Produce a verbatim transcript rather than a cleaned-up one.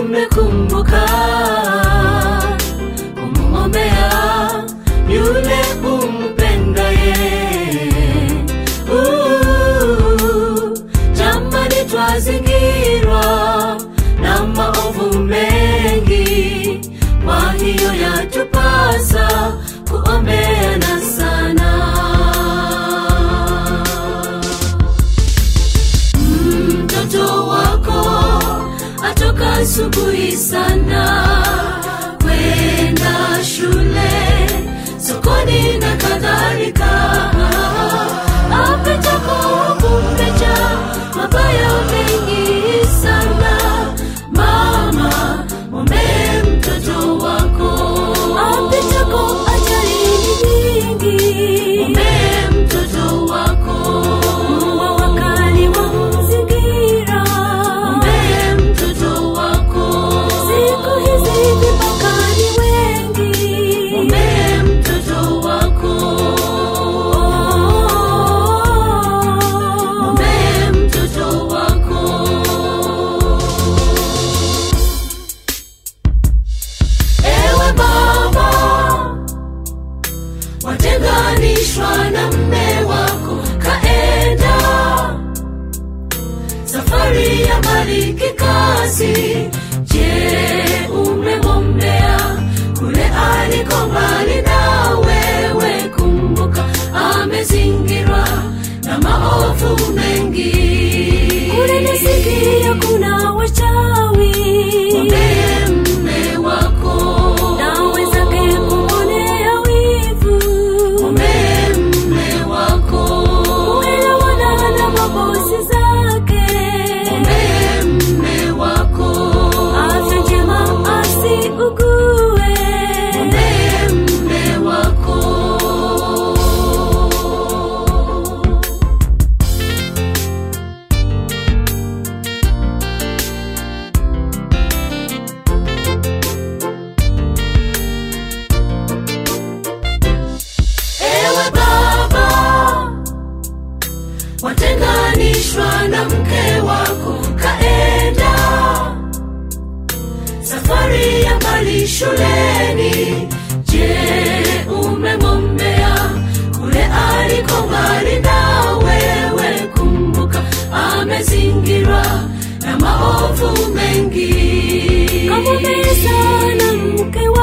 umekumbuka kumuombea yule umpendaye. Jamani, twazingirwa na maovu mengi, kwa hiyo yatupasa kuombeana sana. Mtoto wako atoka asubuhi sana kwenda shule, sokoni na kadhalika, apitako kumbeja mabaya mengi sana. Mama, muombe mtoto wako. Apitako ajali nyingi, muombe mtoto wako. Mbwa wakali wamzingira, muombe mtoto wako. Siku hizi vibakani wengi, muombe mtoto wako. Muombe mtoto wako. Ewe baba, watenganishwa na mume wako, kaenda safari ya mbali kikazi. Je, umemwombea kule aliko mbali na wewe? Kumbuka amezingirwa na maovu mengi. Kule nasikia kuna wachawi, muombe mume wako. Na wenzake kumwonea wivu, muombe mume wako. Kuelewana na mabosi zake, muombe mume wako. Afya njema asiugue, muombe mume wako. Ewe baba, watenganishwa na mke wako, kaenda safari ya mbali shuleni. Je, umemwombea kule aliko mbali na wewe? Kumbuka amezingirwa na maovu mengi. Kamwombea sana mke